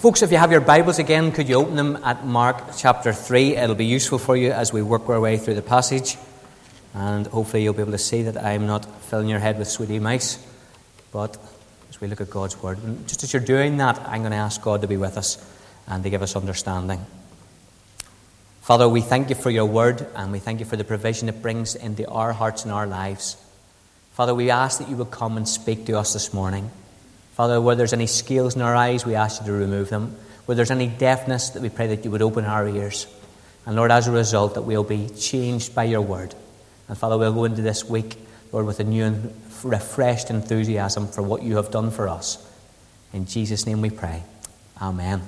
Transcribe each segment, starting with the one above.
Folks, if you have your Bibles again, could you open them at Mark chapter 3? It'll be useful for you as we work our way through the passage. And hopefully you'll be able to see that I'm not filling your head with sweetie mice. But as we look at God's Word, and just as you're doing that, I'm going to ask God to be with us and to give us understanding. Father, we thank you for your Word, and we thank you for the provision it brings into our hearts and our lives. Father, we ask that you would come and speak to us this morning. Father, where there's any scales in our eyes, we ask you to remove them. Where there's any deafness, that we pray that you would open our ears. And Lord, as a result, that we'll be changed by your word. And Father, we'll go into this week, Lord, with a new and refreshed enthusiasm for what you have done for us. In Jesus' name we pray. Amen.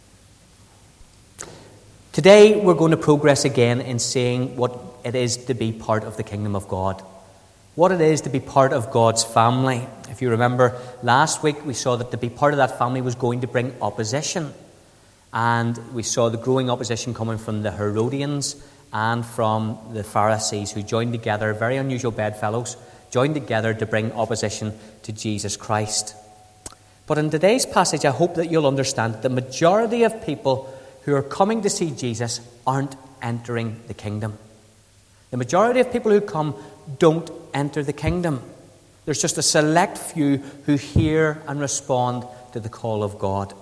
Today, we're going to progress again in seeing what it is to be part of the kingdom of God. What it is to be part of God's family. If you remember, last week we saw that to be part of that family was going to bring opposition. And we saw the growing opposition coming from the Herodians and from the Pharisees, who joined together, very unusual bedfellows, joined together to bring opposition to Jesus Christ. But in today's passage, I hope that you'll understand that the majority of people who are coming to see Jesus aren't entering the kingdom. The majority of people who come don't enter the kingdom. There's just a select few who hear and respond to the call of God.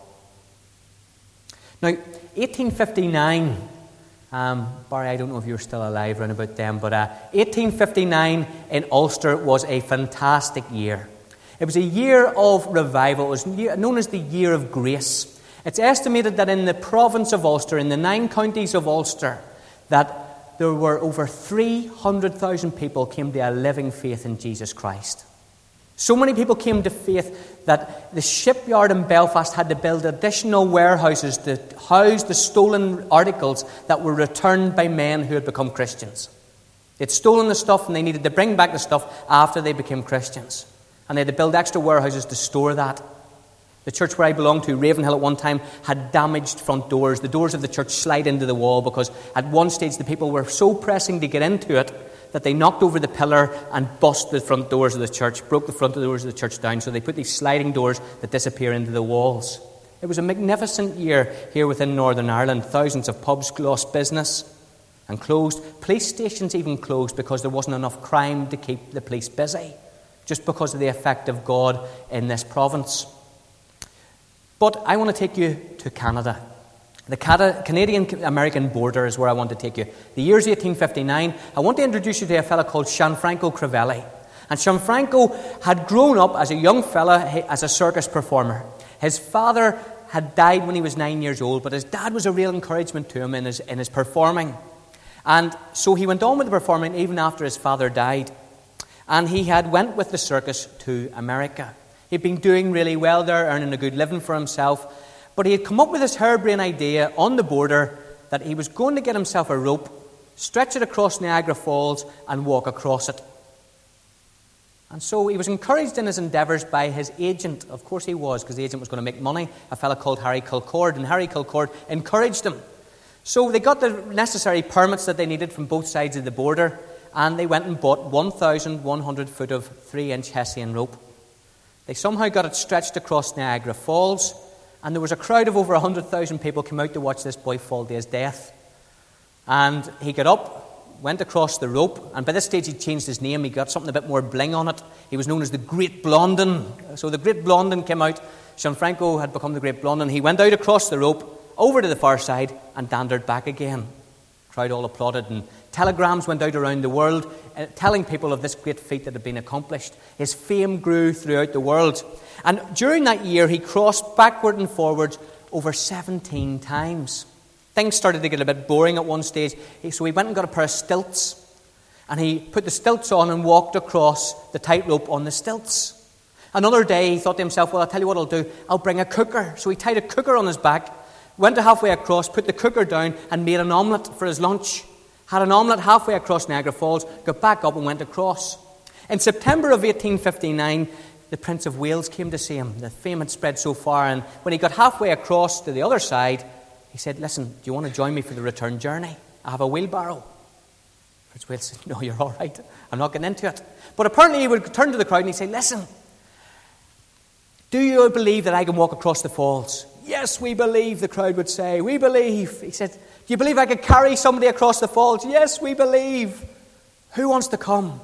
Now, 1859, Barry, I don't know if you're still alive around about then, but 1859 in Ulster was a fantastic year. It was a year of revival. It was known as the Year of Grace. It's estimated that in the province of Ulster, in the 9 counties of Ulster, that there were over 300,000 people came to a living faith in Jesus Christ. So many people came to faith that the shipyard in Belfast had to build additional warehouses to house the stolen articles that were returned by men who had become Christians. They'd stolen the stuff and they needed to bring back the stuff after they became Christians. And they had to build extra warehouses to store that. The church where I belonged to, Ravenhill, at one time had damaged front doors. The doors of the church slide into the wall because at one stage the people were so pressing to get into it that they knocked over the pillar and bust the front doors of the church, broke the front doors of the church down. So they put these sliding doors that disappear into the walls. It was a magnificent year here within Northern Ireland. Thousands of pubs lost business and closed. Police stations even closed because there wasn't enough crime to keep the police busy, just because of the effect of God in this province. But I want to take you to Canada. The Canadian-American border is where I want to take you. The year's 1859. I want to introduce you to a fellow called Gianfranco Crivelli. And Gianfranco had grown up as a young fella as a circus performer. His father had died when he was 9 years old, but his dad was a real encouragement to him in his performing. And so he went on with the performing even after his father died. And he had went with the circus to America. He'd been doing really well there, earning a good living for himself. But he had come up with this harebrained idea on the border that he was going to get himself a rope, stretch it across Niagara Falls, and walk across it. And so he was encouraged in his endeavours by his agent. Of course he was, because the agent was going to make money, a fellow called Harry Kilcord. And Harry Kilcord encouraged him. So they got the necessary permits that they needed from both sides of the border, and they went and bought 1,100 foot of 3-inch Hessian rope. They somehow got it stretched across Niagara Falls, and there was a crowd of over 100,000 people came out to watch this boy fall to his death. And he got up, went across the rope, and by this stage he'd changed his name. He got something a bit more bling on it. He was known as the Great Blondin. So the Great Blondin came out. Gianfranco had become the Great Blondin. He went out across the rope, over to the far side, and dandered back again. The crowd all applauded, and telegrams went out around the world telling people of this great feat that had been accomplished. His fame grew throughout the world. And during that year, he crossed backward and forwards over 17 times. Things started to get a bit boring at one stage, so he went and got a pair of stilts. And he put the stilts on and walked across the tightrope on the stilts. Another day, he thought to himself, well, I'll tell you what I'll do. I'll bring a cooker. So he tied a cooker on his back, went halfway across, put the cooker down, and made an omelette for his lunch. Had an omelette halfway across Niagara Falls, got back up and went across. In September of 1859, the Prince of Wales came to see him. The fame had spread so far, and when he got halfway across to the other side, he said, listen, do you want to join me for the return journey? I have a wheelbarrow. Prince Wales said, no, you're all right. I'm not getting into it. But apparently he would turn to the crowd and he'd say, listen, do you believe that I can walk across the falls? Yes, we believe, the crowd would say. We believe. He said, do you believe I could carry somebody across the falls? Yes, we believe. Who wants to come?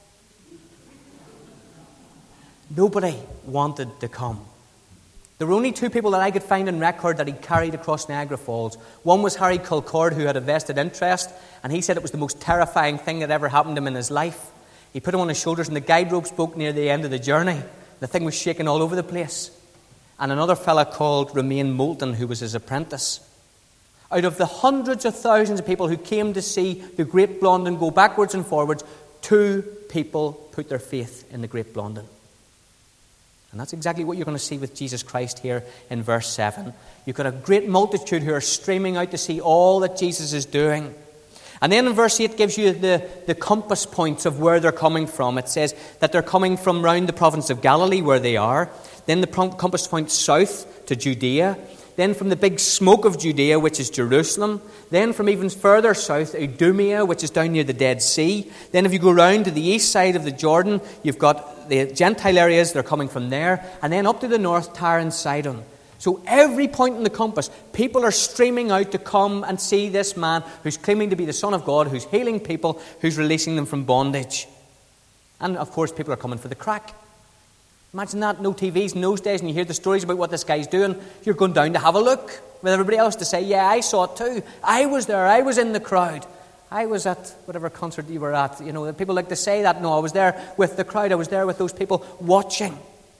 Nobody wanted to come. There were only two people that I could find in record that he carried across Niagara Falls. One was Harry Kilcord, who had a vested interest, and he said it was the most terrifying thing that ever happened to him in his life. He put him on his shoulders, and the guide ropes broke near the end of the journey. The thing was shaking all over the place. And another fella called Romain Moulton, who was his apprentice. Out of the hundreds of thousands of people who came to see the Great Blondin go backwards and forwards, 2 people put their faith in the Great Blondin. And that's exactly what you're going to see with Jesus Christ here in verse 7. You've got a great multitude who are streaming out to see all that Jesus is doing. And then in verse 8 gives you the compass points of where they're coming from. It says that they're coming from round the province of Galilee, where they are. Then the compass points south to Judea. Then from the big smoke of Judea, which is Jerusalem. Then from even further south, Idumea, which is down near the Dead Sea. Then if you go round to the east side of the Jordan, you've got the Gentile areas, they're coming from there. And then up to the north, Tyre and Sidon. So every point in the compass, people are streaming out to come and see this man who's claiming to be the Son of God, who's healing people, who's releasing them from bondage. And of course, people are coming for the crack. Imagine that, no TVs in those days, and you hear the stories about what this guy's doing. You're going down to have a look with everybody else to say, yeah, I saw it too. I was there. I was in the crowd. I was at whatever concert you were at. You know, people like to say that. No, I was there with the crowd. I was there with those people watching.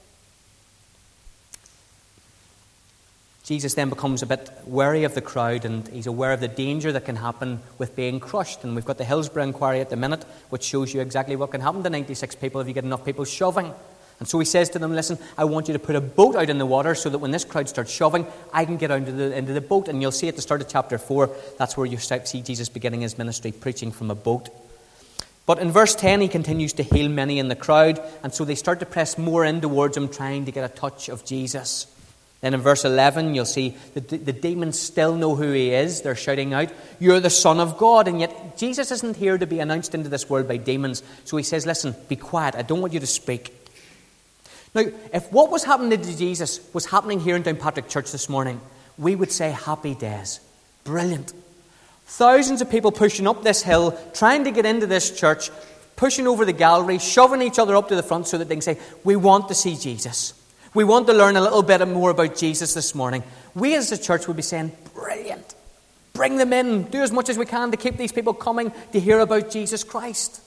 Jesus then becomes a bit wary of the crowd, and he's aware of the danger that can happen with being crushed. And we've got the Hillsborough inquiry at the minute, which shows you exactly what can happen to 96 people if you get enough people shoving. And so he says to them, listen, I want you to put a boat out in the water so that when this crowd starts shoving, I can get out into the boat. And you'll see at the start of chapter 4, that's where you see Jesus beginning his ministry, preaching from a boat. But in verse 10, he continues to heal many in the crowd. And so they start to press more in towards him, trying to get a touch of Jesus. Then in verse 11, you'll see that the demons still know who he is. They're shouting out, you're the Son of God. And yet Jesus isn't here to be announced into this world by demons. So he says, listen, be quiet. I don't want you to speak. Now, if what was happening to Jesus was happening here in Downpatrick Church this morning, we would say happy days. Brilliant. Thousands of people pushing up this hill, trying to get into this church, pushing over the gallery, shoving each other up to the front so that they can say, we want to see Jesus. We want to learn a little bit more about Jesus this morning. We as a church would be saying, brilliant. Bring them in. Do as much as we can to keep these people coming to hear about Jesus Christ.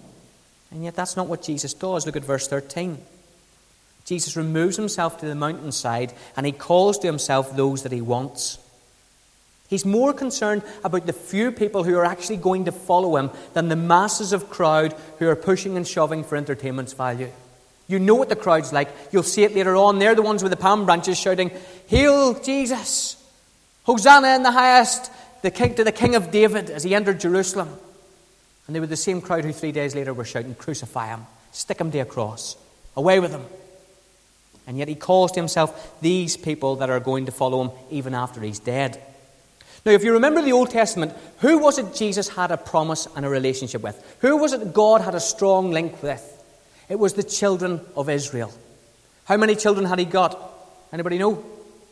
And yet that's not what Jesus does. Look at verse 13. Jesus removes himself to the mountainside and he calls to himself those that he wants. He's more concerned about the few people who are actually going to follow him than the masses of crowd who are pushing and shoving for entertainment's value. You know what the crowd's like. You'll see it later on. They're the ones with the palm branches shouting, hail Jesus! Hosanna in the highest! The king, to the King of David as he entered Jerusalem. And they were the same crowd who 3 days later were shouting, crucify him, stick him to a cross, away with him. And yet he calls to himself these people that are going to follow him even after he's dead. Now, if you remember the Old Testament, who was it Jesus had a promise and a relationship with? Who was it God had a strong link with? It was the children of Israel. How many children had he got? Anybody know?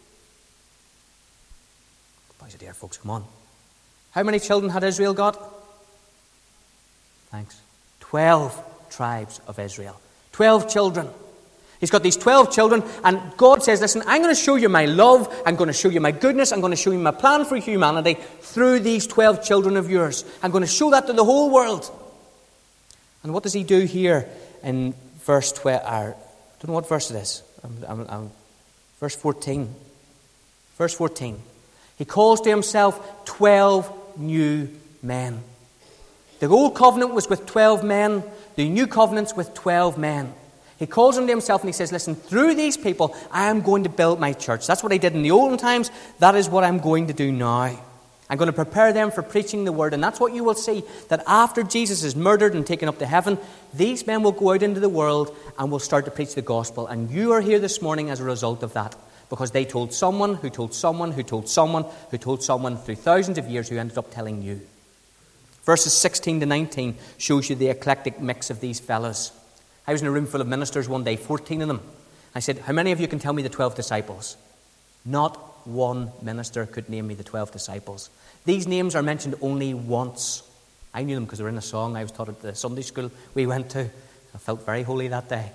Boys and dear folks, come on. How many children had Israel got? Thanks. 12 tribes of Israel. 12 children. He's got these 12 children, and God says, listen, I'm going to show you my love, I'm going to show you my goodness, I'm going to show you my plan for humanity through these 12 children of yours. I'm going to show that to the whole world. And what does he do here in verse 12? I don't know what verse it is. Verse 14. Verse 14. He calls to himself 12 new men. The old covenant was with 12 men, the new covenant's with 12 men. He calls them to himself and he says, listen, through these people, I am going to build my church. That's what I did in the olden times. That is what I'm going to do now. I'm going to prepare them for preaching the word. And that's what you will see, that after Jesus is murdered and taken up to heaven, these men will go out into the world and will start to preach the gospel. And you are here this morning as a result of that. Because they told someone who told someone who told someone who told someone through thousands of years who ended up telling you. Verses 16 to 19 shows you the eclectic mix of these fellas. I was in a room full of ministers one day, 14 of them. I said, how many of you can tell me the 12 disciples? Not one minister could name me the 12 disciples. These names are mentioned only once. I knew them because they were in a song I was taught at the Sunday school we went to. I felt very holy that day.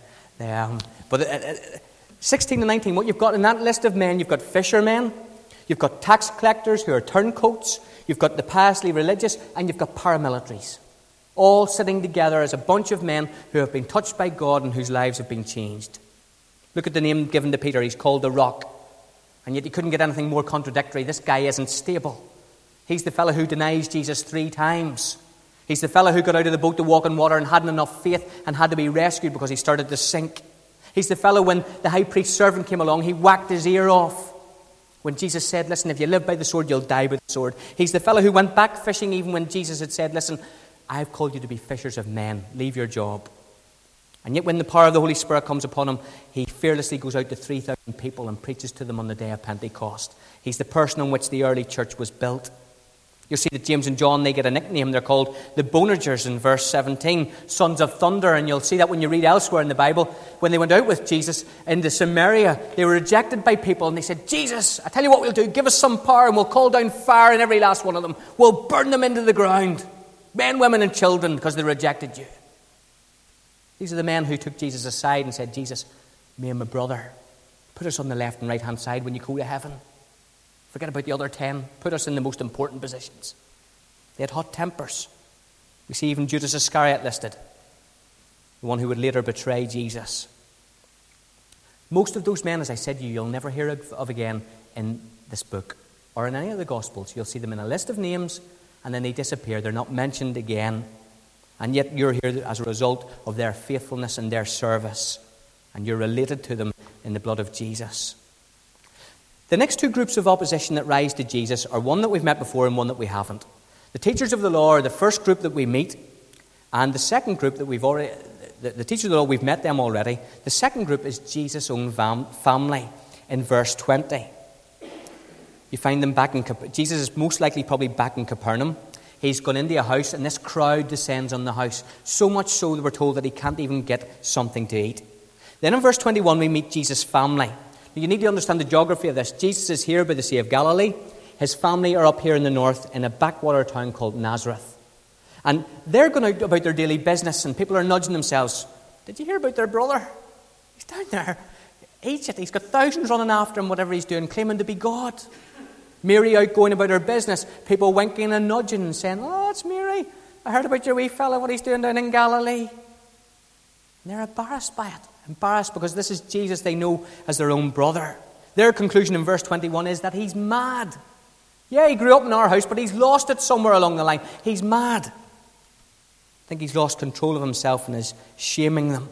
But 16 to 19, what you've got in that list of men, you've got fishermen, you've got tax collectors who are turncoats, you've got the piously religious, and you've got paramilitaries, all sitting together as a bunch of men who have been touched by God and whose lives have been changed. Look at the name given to Peter. He's called the Rock. And yet you couldn't get anything more contradictory. This guy isn't stable. He's the fellow who denies Jesus 3 times. He's the fellow who got out of the boat to walk on water and hadn't enough faith and had to be rescued because he started to sink. He's the fellow when the high priest's servant came along, he whacked his ear off. When Jesus said, listen, if you live by the sword, you'll die by the sword. He's the fellow who went back fishing even when Jesus had said, listen, I've called you to be fishers of men. Leave your job. And yet when the power of the Holy Spirit comes upon him, he fearlessly goes out to 3,000 people and preaches to them on the day of Pentecost. He's the person on which the early church was built. You'll see that James and John, they get a nickname. They're called the Boanergers in verse 17, sons of thunder. And you'll see that when you read elsewhere in the Bible. When they went out with Jesus into Samaria, they were rejected by people. And they said, Jesus, I tell you what we'll do. Give us some power and we'll call down fire on every last one of them. We'll burn them into the ground. Men, women and children, because they rejected you. These are the men who took Jesus aside and said, Jesus, me and my brother, put us on the left and right hand side when you go to heaven. Forget about the other 10. Put us in the most important positions. They had hot tempers. We see even Judas Iscariot listed, the one who would later betray Jesus. Most of those men, as I said to you, you'll never hear of again in this book or in any of the Gospels. You'll see them in a list of names and then they disappear. They're not mentioned again. And yet you're here as a result of their faithfulness and their service. And you're related to them in the blood of Jesus. The next 2 groups of opposition that rise to Jesus are one that we've met before and one that we haven't. The teachers of the law are the first group that we meet. And the second group that we've already... The teachers of the law, we've met them already. The second group is Jesus' own family in verse 20. You find them back in... Jesus is most likely probably back in Capernaum. He's gone into a house and this crowd descends on the house. So much so that we're told that he can't even get something to eat. Then in verse 21 we meet Jesus' family. Now, you need to understand the geography of this. Jesus is here by the Sea of Galilee. His family are up here in the north in a backwater town called Nazareth. And they're going out about their daily business and people are nudging themselves. Did you hear about their brother? He's down there. Egypt. He's got thousands running after him, whatever he's doing, claiming to be God. Mary out going about her business, people winking and nudging and saying, oh, it's Mary. I heard about your wee fella, what he's doing down in Galilee. And they're embarrassed by it. Embarrassed because this is Jesus they know as their own brother. Their conclusion in verse 21 is that he's mad. Yeah, he grew up in our house, but he's lost it somewhere along the line. He's mad. I think he's lost control of himself and is shaming them.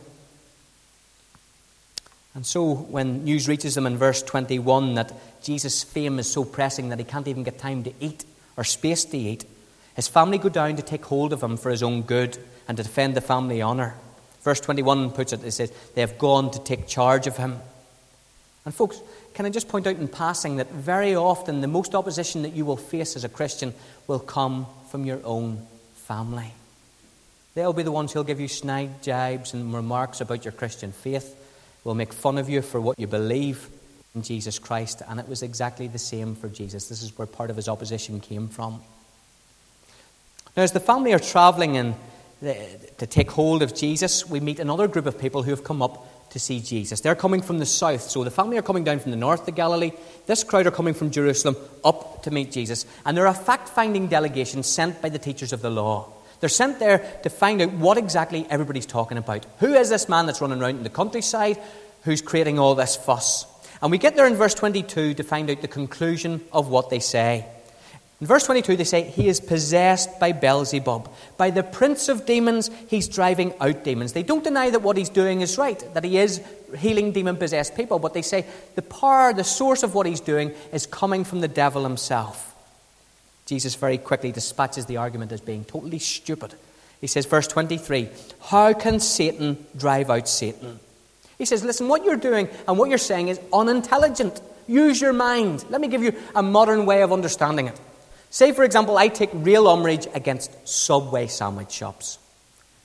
And so when news reaches them in verse 21 that Jesus' fame is so pressing that he can't even get time to eat or space to eat, his family go down to take hold of him for his own good and to defend the family honour. Verse 21 puts it says, they have gone to take charge of him. And folks, can I just point out in passing that very often the most opposition that you will face as a Christian will come from your own family. They'll be the ones who'll give you snide jibes and remarks about your Christian faith. Will make fun of you for what you believe in Jesus Christ. And it was exactly the same for Jesus. This is where part of his opposition came from. Now, as the family are travelling to take hold of Jesus, we meet another group of people who have come up to see Jesus. They're coming from the south. So the family are coming down from the north to Galilee. This crowd are coming from Jerusalem up to meet Jesus. And they're a fact-finding delegation sent by the teachers of the law. They're sent there to find out what exactly everybody's talking about. Who is this man that's running around in the countryside who's creating all this fuss? And we get there in verse 22 to find out the conclusion of what they say. In verse 22 they say, he is possessed by Beelzebub. By the prince of demons, he's driving out demons. They don't deny that what he's doing is right, that he is healing demon-possessed people. But they say the power, the source of what he's doing is coming from the devil himself. Jesus very quickly dispatches the argument as being totally stupid. He says, verse 23, how can Satan drive out Satan? He says, listen, what you're doing and what you're saying is unintelligent. Use your mind. Let me give you a modern way of understanding it. Say, for example, I take real umbrage against Subway sandwich shops.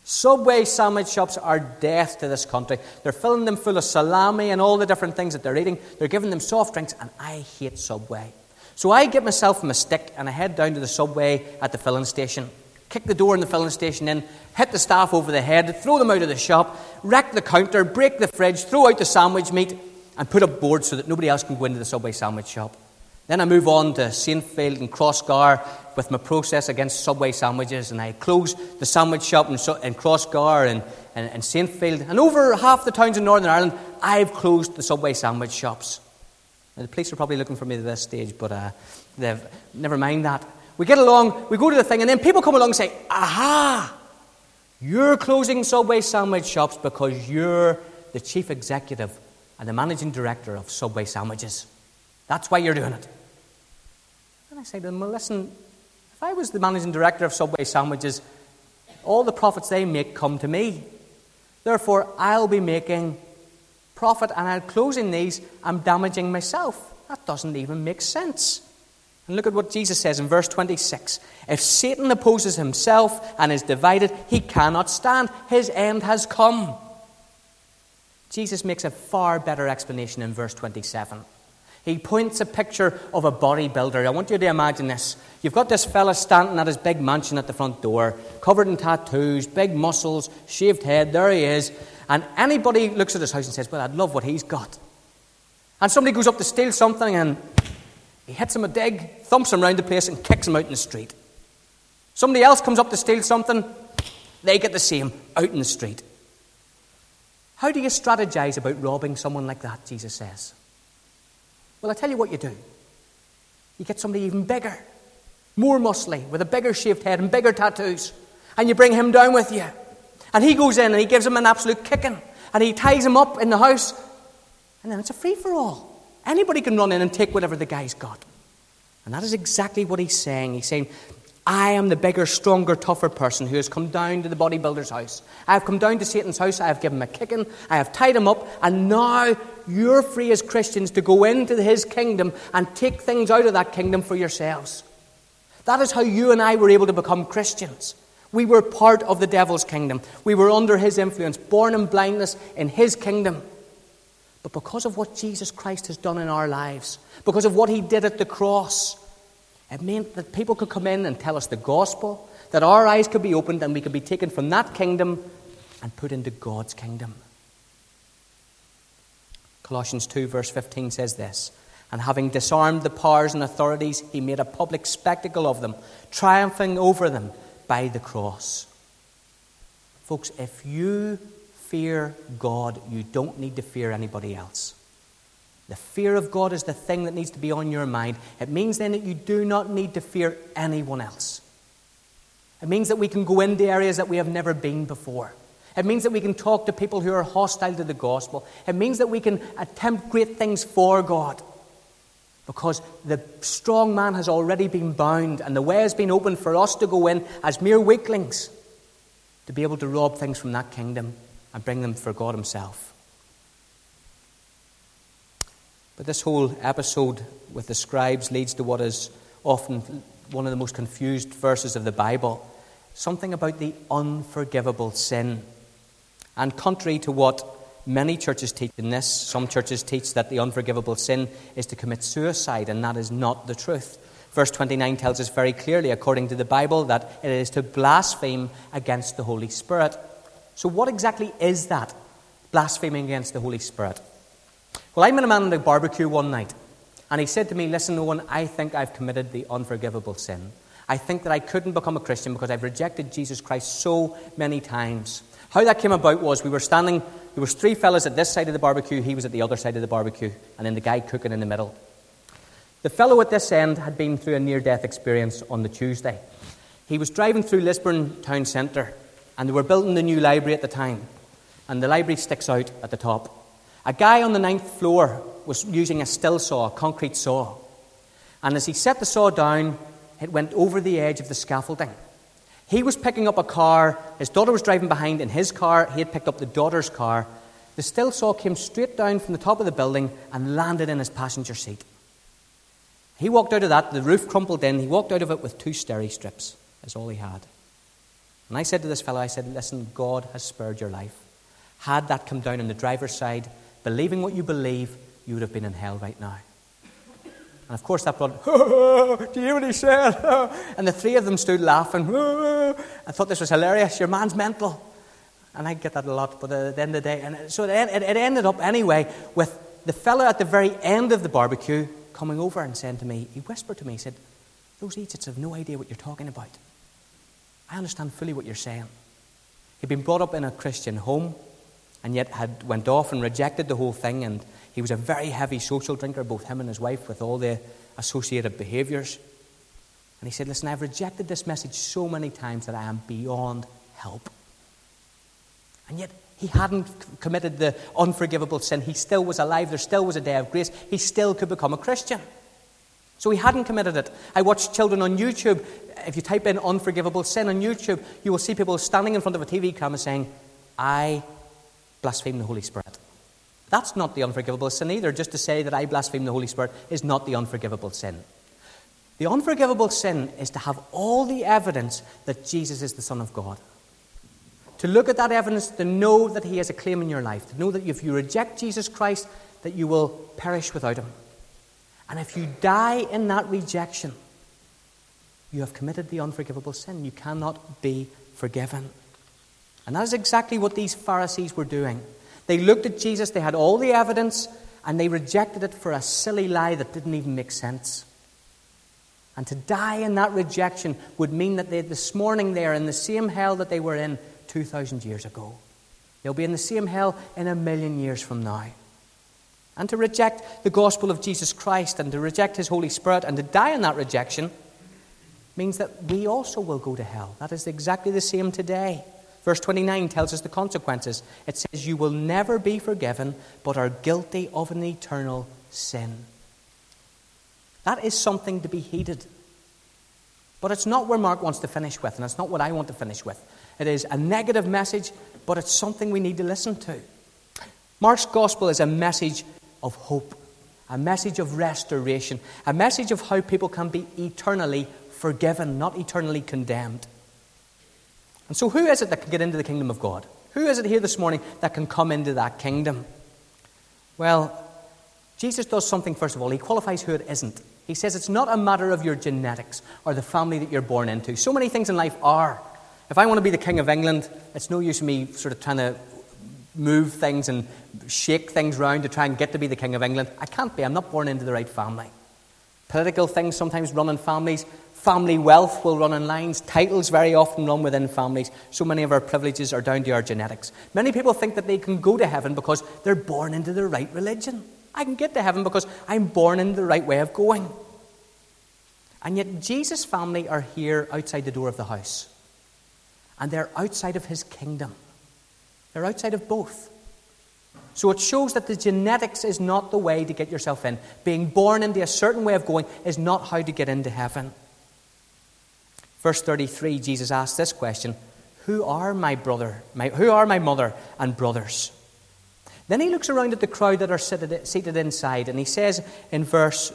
Subway sandwich shops are death to this country. They're filling them full of salami and all the different things that they're eating. They're giving them soft drinks, and I hate Subway. So I get myself my stick and I head down to the Subway at the filling station, kick the door in the filling station in, hit the staff over the head, throw them out of the shop, wreck the counter, break the fridge, throw out the sandwich meat, and put up boards so that nobody else can go into the Subway sandwich shop. Then I move on to Saintfield and Crossgar with my process against Subway sandwiches, and I close the sandwich shop in Crossgar and Saintfield. And over half the towns in Northern Ireland, I've closed the Subway sandwich shops. Now, the police are probably looking for me at this stage, but never mind that. We get along, we go to the thing, and then people come along and say, aha, you're closing Subway sandwich shops because you're the chief executive and the managing director of Subway sandwiches. That's why you're doing it. And I say to them, well, listen, if I was the managing director of Subway sandwiches, all the profits they make come to me. Therefore, I'll be making profit, and I'm closing these, I'm damaging myself. That doesn't even make sense. And look at what Jesus says in verse 26. If Satan opposes himself and is divided, he cannot stand. His end has come. Jesus makes a far better explanation in verse 27. He points a picture of a bodybuilder. I want you to imagine this. You've got this fella standing at his big mansion at the front door, covered in tattoos, big muscles, shaved head. There he is. And anybody looks at his house and says, well, I'd love what he's got. And somebody goes up to steal something and he hits him a dig, thumps him around the place and kicks him out in the street. Somebody else comes up to steal something. They get the same, out in the street. How do you strategize about robbing someone like that, Jesus says? Well, I tell you what you do. You get somebody even bigger, more muscly, with a bigger shaved head and bigger tattoos, and you bring him down with you. And he goes in and he gives him an absolute kicking, and he ties him up in the house, and then it's a free-for-all. Anybody can run in and take whatever the guy's got. And that is exactly what he's saying. He's saying, I am the bigger, stronger, tougher person who has come down to the bodybuilder's house. I have come down to Satan's house. I have given him a kicking. I have tied him up. And now you're free as Christians to go into his kingdom and take things out of that kingdom for yourselves. That is how you and I were able to become Christians. We were part of the devil's kingdom. We were under his influence, born in blindness in his kingdom. But because of what Jesus Christ has done in our lives, because of what he did at the cross, it meant that people could come in and tell us the gospel, that our eyes could be opened and we could be taken from that kingdom and put into God's kingdom. Colossians 2 verse 15 says this, and having disarmed the powers and authorities, he made a public spectacle of them, triumphing over them by the cross. Folks, if you fear God, you don't need to fear anybody else. The fear of God is the thing that needs to be on your mind. It means then that you do not need to fear anyone else. It means that we can go into areas that we have never been before. It means that we can talk to people who are hostile to the gospel. It means that we can attempt great things for God. Because the strong man has already been bound, and the way has been opened for us to go in as mere weaklings to be able to rob things from that kingdom and bring them for God himself. But this whole episode with the scribes leads to what is often one of the most confused verses of the Bible, something about the unforgivable sin. And contrary to what many churches teach in this, some churches teach that the unforgivable sin is to commit suicide, and that is not the truth. Verse 29 tells us very clearly, according to the Bible, that it is to blaspheme against the Holy Spirit. So what exactly is that, blaspheming against the Holy Spirit? Well, I met a man at a barbecue one night, and he said to me, listen, Owen, I think I've committed the unforgivable sin. I think that I couldn't become a Christian because I've rejected Jesus Christ so many times. How that came about was we were standing, there was three fellas at this side of the barbecue, he was at the other side of the barbecue, and then the guy cooking in the middle. The fellow at this end had been through a near-death experience on the Tuesday. He was driving through Lisburn town centre, and they were building the new library at the time, and the library sticks out at the top. A guy on the 9th floor was using a still saw, a concrete saw. And as he set the saw down, it went over the edge of the scaffolding. He was picking up a car. His daughter was driving behind in his car. He had picked up the daughter's car. The still saw came straight down from the top of the building and landed in his passenger seat. He walked out of that. The roof crumpled in. He walked out of it with 2 steri strips. That's all he had. And I said to this fellow, I said, listen, God has spared your life. Had that come down on the driver's side, believing what you believe, you would have been in hell right now. And of course that brought, do you hear what he said? And the three of them stood laughing. I thought this was hilarious. Your man's mental. And I get that a lot, but at the end of the day, and so it ended up anyway with the fellow at the very end of the barbecue coming over and saying to me, he whispered to me, he said, those Egypts have no idea what you're talking about. I understand fully what you're saying. He'd been brought up in a Christian home and yet had went off and rejected the whole thing, and he was a very heavy social drinker, both him and his wife, with all the associated behaviours. And he said, listen, I've rejected this message so many times that I am beyond help. And yet he hadn't committed the unforgivable sin. He still was alive. There still was a day of grace. He still could become a Christian. So he hadn't committed it. I watch children on YouTube. If you type in unforgivable sin on YouTube, you will see people standing in front of a TV camera saying, I blaspheme the Holy Spirit. That's not the unforgivable sin either. Just to say that I blaspheme the Holy Spirit is not the unforgivable sin. The unforgivable sin is to have all the evidence that Jesus is the Son of God. To look at that evidence, to know that he has a claim in your life. To know that if you reject Jesus Christ, that you will perish without him. And if you die in that rejection, you have committed the unforgivable sin. You cannot be forgiven. And that is exactly what these Pharisees were doing. They looked at Jesus, they had all the evidence, and they rejected it for a silly lie that didn't even make sense. And to die in that rejection would mean that this morning they are in the same hell that they were in 2,000 years ago. They'll be in the same hell in 1,000,000 years from now. And to reject the gospel of Jesus Christ and to reject his Holy Spirit and to die in that rejection means that we also will go to hell. That is exactly the same today. Verse 29 tells us the consequences. It says, you will never be forgiven, but are guilty of an eternal sin. That is something to be heeded. But it's not where Mark wants to finish with, and it's not what I want to finish with. It is a negative message, but it's something we need to listen to. Mark's gospel is a message of hope, a message of restoration, a message of how people can be eternally forgiven, not eternally condemned. And so who is it that can get into the kingdom of God? Who is it here this morning that can come into that kingdom? Well, Jesus does something, first of all. He qualifies who it isn't. He says it's not a matter of your genetics or the family that you're born into. So many things in life are. If I want to be the King of England, it's no use me sort of trying to move things and shake things around to try and get to be the King of England. I can't be. I'm not born into the right family. Political things sometimes run in families. Family wealth will run in lines. Titles very often run within families. So many of our privileges are down to our genetics. Many people think that they can go to heaven because they're born into the right religion. I can get to heaven because I'm born into the right way of going. And yet Jesus' family are here outside the door of the house. And they're outside of his kingdom. They're outside of both. So it shows that the genetics is not the way to get yourself in. Being born into a certain way of going is not how to get into heaven. Verse 33, Jesus asks this question, who are my mother and brothers? Then he looks around at the crowd that are seated inside, and he says in verse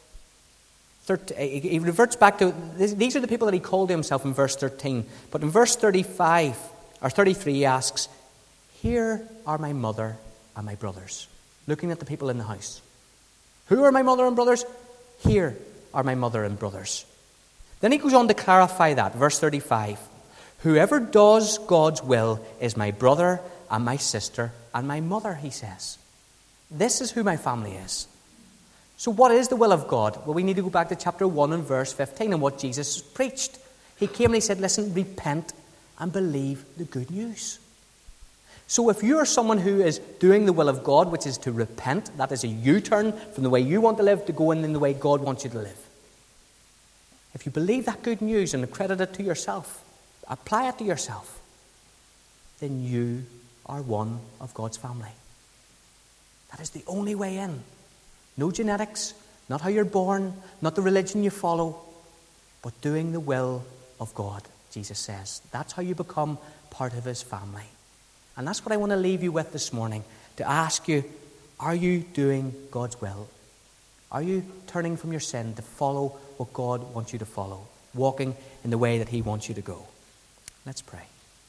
13, he reverts back to, these are the people that he called to himself in verse 13. But in verse 35, or 33, he asks, here are my mother and my brothers. Looking at the people in the house. Who are my mother and brothers? Here are my mother and brothers. Then he goes on to clarify that, verse 35. Whoever does God's will is my brother and my sister and my mother, he says. This is who my family is. So what is the will of God? Well, we need to go back to chapter 1 and verse 15 and what Jesus preached. He came and he said, listen, repent and believe the good news. So if you are someone who is doing the will of God, which is to repent, that is a U-turn from the way you want to live to go in the way God wants you to live. If you believe that good news and accredit it to yourself, apply it to yourself, then you are one of God's family. That is the only way in. No genetics, not how you're born, not the religion you follow, but doing the will of God, Jesus says. That's how you become part of his family. And that's what I want to leave you with this morning, to ask you, are you doing God's will? Are you turning from your sin to follow what God wants you to follow, walking in the way that he wants you to go? Let's pray.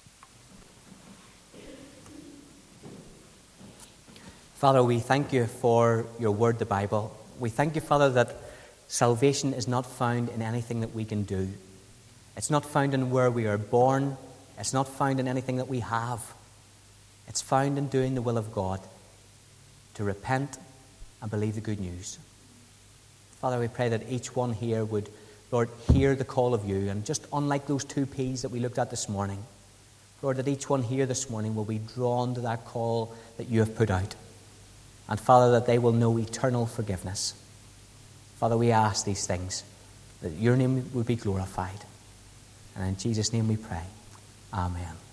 Father, we thank you for your word, the Bible. We thank you, Father, that salvation is not found in anything that we can do. It's not found in where we are born. It's not found in anything that we have. It's found in doing the will of God, to repent and believe the good news. Father, we pray that each one here would, Lord, hear the call of you. And just unlike those 2 P's that we looked at this morning, Lord, that each one here this morning will be drawn to that call that you have put out. And Father, that they will know eternal forgiveness. Father, we ask these things, that your name would be glorified. And in Jesus' name we pray. Amen.